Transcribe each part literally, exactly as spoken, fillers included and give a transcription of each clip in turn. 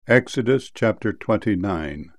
Exodus chapter twenty-nine.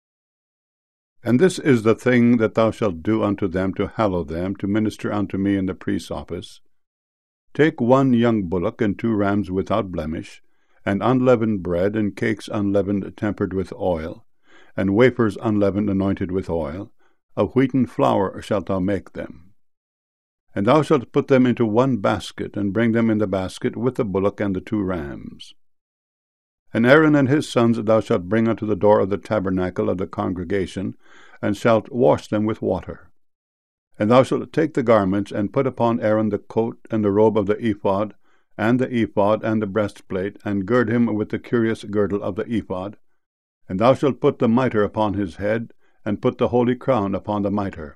And this is the thing that thou shalt do unto them to hallow them, to minister unto me in the priest's office. Take one young bullock and two rams without blemish, and unleavened bread, and cakes unleavened tempered with oil, and wafers unleavened anointed with oil. Of wheaten flour shalt thou make them. And thou shalt put them into one basket, and bring them in the basket with the bullock and the two rams. And Aaron and his sons thou shalt bring unto the door of the tabernacle of the congregation, and shalt wash them with water. And thou shalt take the garments, and put upon Aaron the coat and the robe of the ephod, and the ephod and the breastplate, and gird him with the curious girdle of the ephod. And thou shalt put the mitre upon his head, and put the holy crown upon the mitre.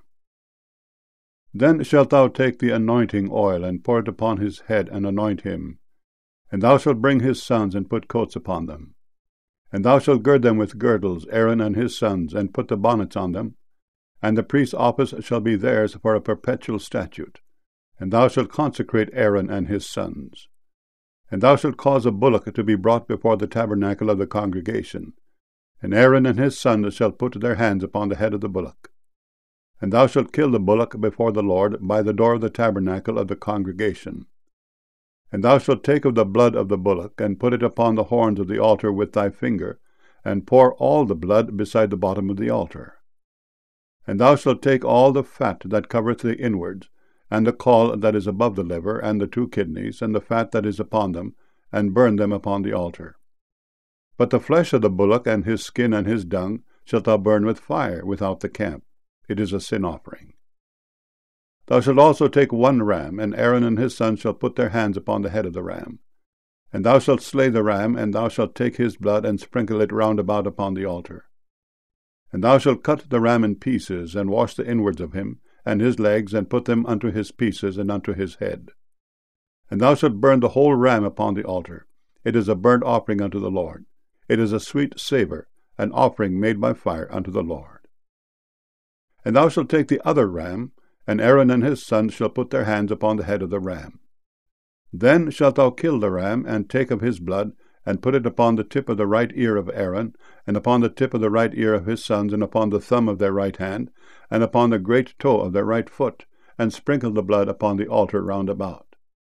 Then shalt thou take the anointing oil, and pour it upon his head, and anoint him. And thou shalt bring his sons, and put coats upon them. And thou shalt gird them with girdles, Aaron and his sons, and put the bonnets on them. And the priest's office shall be theirs for a perpetual statute. And thou shalt consecrate Aaron and his sons. And thou shalt cause a bullock to be brought before the tabernacle of the congregation. And Aaron and his sons shall put their hands upon the head of the bullock. And thou shalt kill the bullock before the Lord by the door of the tabernacle of the congregation. And thou shalt take of the blood of the bullock, and put it upon the horns of the altar with thy finger, and pour all the blood beside the bottom of the altar. And thou shalt take all the fat that covereth the inwards, and the caul that is above the liver, and the two kidneys, and the fat that is upon them, and burn them upon the altar. But the flesh of the bullock, and his skin, and his dung, shalt thou burn with fire without the camp. It is a sin offering. Thou shalt also take one ram, and Aaron and his sons shall put their hands upon the head of the ram. And thou shalt slay the ram, and thou shalt take his blood, and sprinkle it round about upon the altar. And thou shalt cut the ram in pieces, and wash the inwards of him, and his legs, and put them unto his pieces, and unto his head. And thou shalt burn the whole ram upon the altar. It is a burnt offering unto the Lord. It is a sweet savour, an offering made by fire unto the Lord. And thou shalt take the other ram, and Aaron and his sons shall put their hands upon the head of the ram. Then shalt thou kill the ram, and take of his blood, and put it upon the tip of the right ear of Aaron, and upon the tip of the right ear of his sons, and upon the thumb of their right hand, and upon the great toe of their right foot, and sprinkle the blood upon the altar round about.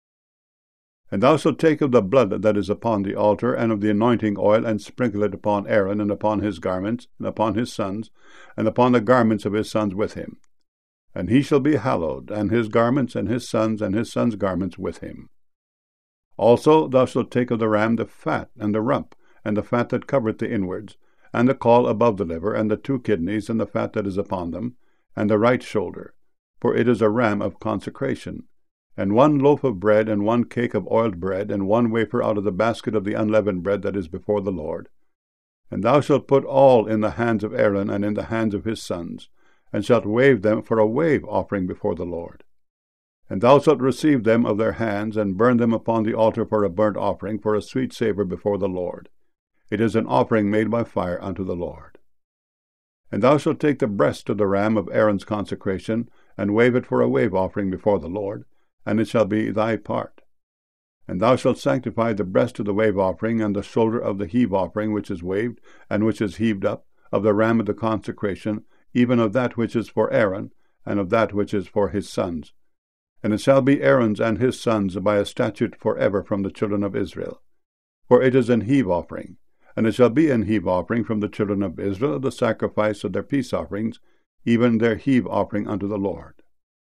And thou shalt take of the blood that is upon the altar, and of the anointing oil, and sprinkle it upon Aaron, and upon his garments, and upon his sons, and upon the garments of his sons with him. And he shall be hallowed, and his garments, and his sons, and his sons' garments with him. Also thou shalt take of the ram the fat, and the rump, and the fat that covereth the inwards, and the caul above the liver, and the two kidneys, and the fat that is upon them, and the right shoulder, for it is a ram of consecration, and one loaf of bread, and one cake of oiled bread, and one wafer out of the basket of the unleavened bread that is before the Lord. And thou shalt put all in the hands of Aaron, and in the hands of his sons, and shalt wave them for a wave offering before the Lord. And thou shalt receive them of their hands, and burn them upon the altar for a burnt offering, for a sweet savour before the Lord. It is an offering made by fire unto the Lord. And thou shalt take the breast of the ram of Aaron's consecration, and wave it for a wave offering before the Lord, and it shall be thy part. And thou shalt sanctify the breast of the wave offering, and the shoulder of the heave offering which is waved, and which is heaved up, of the ram of the consecration, even of that which is for Aaron, and of that which is for his sons. And it shall be Aaron's and his sons by a statute for ever from the children of Israel. For it is an heave offering, and it shall be an heave offering from the children of Israel, the sacrifice of their peace offerings, even their heave offering unto the Lord.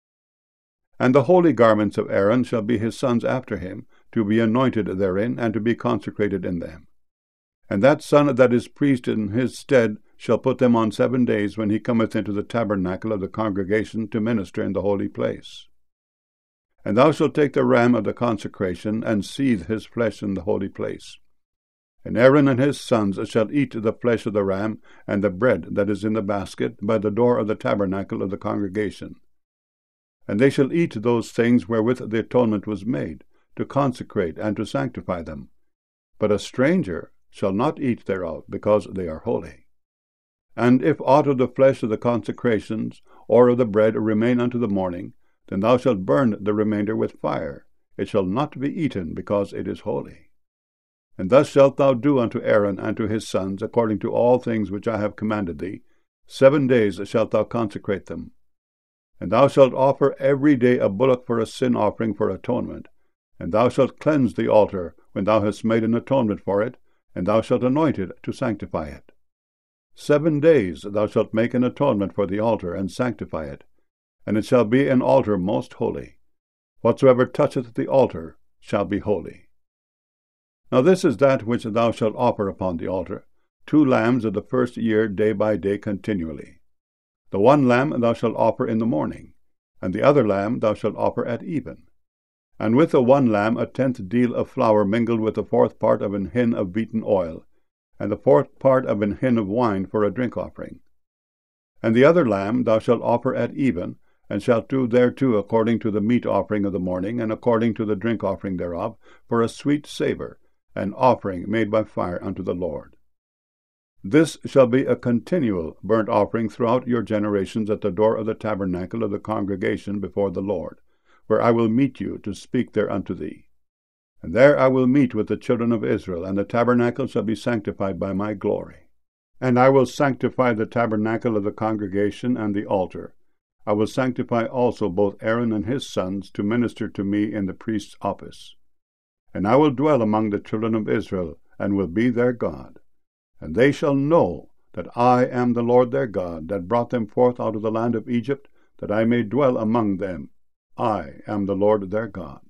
And the holy garments of Aaron shall be his sons after him, to be anointed therein, and to be consecrated in them. And that son that is priest in his stead shall put them on seven days, when he cometh into the tabernacle of the congregation to minister in the holy place. And thou shalt take the ram of the consecration, and seethe his flesh in the holy place. And Aaron and his sons shall eat the flesh of the ram, and the bread that is in the basket, by the door of the tabernacle of the congregation. And they shall eat those things wherewith the atonement was made, to consecrate and to sanctify them. But a stranger shall not eat thereof, because they are holy. And if aught of the flesh of the consecrations, or of the bread, remain unto the morning, then thou shalt burn the remainder with fire. It shall not be eaten, because it is holy. And thus shalt thou do unto Aaron and to his sons, according to all things which I have commanded thee. Seven days shalt thou consecrate them. And thou shalt offer every day a bullock for a sin offering for atonement. And thou shalt cleanse the altar when thou hast made an atonement for it, and thou shalt anoint it to sanctify it. Seven days thou shalt make an atonement for the altar, and sanctify it, and it shall be an altar most holy. Whatsoever toucheth the altar shall be holy. Now this is that which thou shalt offer upon the altar, two lambs of the first year day by day continually. The one lamb thou shalt offer in the morning, and the other lamb thou shalt offer at even. And with the one lamb a tenth deal of flour mingled with the fourth part of an hin of beaten oil, and the fourth part of an hin of wine for a drink offering. And the other lamb thou shalt offer at even, and shalt do thereto according to the meat offering of the morning, and according to the drink offering thereof, for a sweet savour, an offering made by fire unto the Lord. This shall be a continual burnt offering throughout your generations at the door of the tabernacle of the congregation before the Lord, where I will meet you to speak there unto thee. And there I will meet with the children of Israel, and the tabernacle shall be sanctified by my glory. And I will sanctify the tabernacle of the congregation and the altar. I will sanctify also both Aaron and his sons to minister to me in the priest's office. And I will dwell among the children of Israel, and will be their God. And they shall know that I am the Lord their God, that brought them forth out of the land of Egypt, that I may dwell among them. I am the Lord their God.